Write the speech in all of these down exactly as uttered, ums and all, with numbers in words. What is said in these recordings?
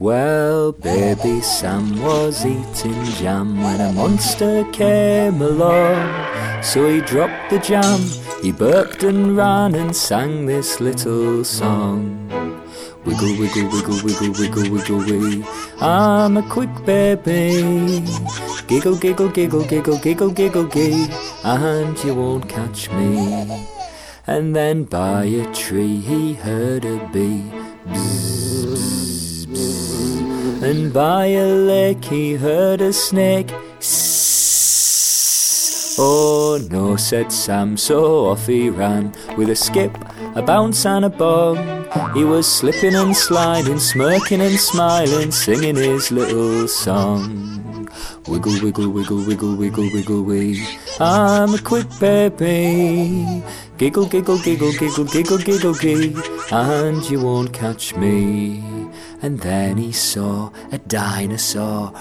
Well, baby Sam was eating jam when a monster came along. So he dropped the jam, he burped and ran and sang this little song. Wiggle, wiggle, wiggle, wiggle, wiggle, wiggle, wee. I'm a quick baby. Giggle, giggle, giggle, giggle, giggle, giggle, gee. And you won't catch me. And then by a tree he heard a bee. Bzz, bzz, bzz. And by a lake he heard a snake. Sss. Oh no, said Sam, so off he ran. With a skip, a bounce and a bong. He was slipping and sliding, smirking and smiling, singing his little song. Wiggle, wiggle, wiggle, wiggle, wiggle, wiggle, wee. I'm a quick baby. Giggle, giggle, giggle, giggle, giggle, giggle, gee. And you won't catch me. And then he saw a dinosaur.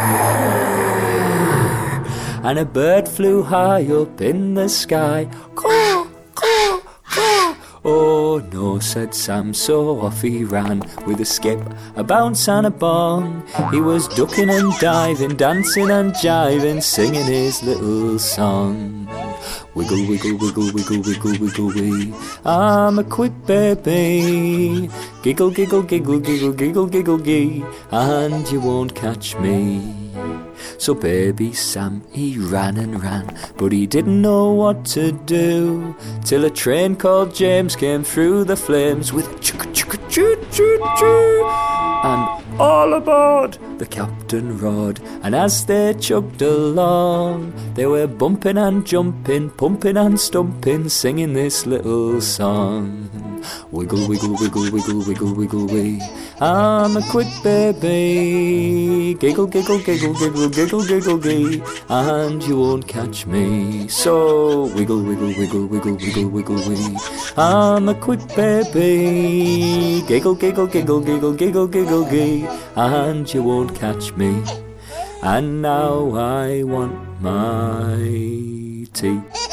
And a bird flew high up in the sky. Caw, caw, caw. Oh no, said Sam, so off he ran. With a skip, a bounce and a bong. He was ducking and diving, dancing and jiving, singing his little song. Wiggle, wiggle, wiggle, wiggle, wiggle, wiggle, wee. I'm a quick baby. Giggle, giggle, giggle, giggle, giggle, giggle, gee. And you won't catch me. So baby Sam, he ran and ran, but he didn't know what to do, till a train called James came through the flames with chugga chugga choo choo choo. And all aboard, the captain roared, and as they chugged along, they were bumping and jumping, pumping and stumping, singing this little song. Wiggle, wiggle, wiggle, wiggle, wiggle, wiggle, wee. I'm a quick baby. Giggle, giggle, giggle, giggle, giggle, giggle, gee. And you won't catch me. So wiggle, wiggle, wiggle, wiggle, wiggle, wiggle, wee. I'm a quick baby. Giggle, giggle, giggle, giggle, giggle, giggle, gee. And you won't catch me. And now I want my tea.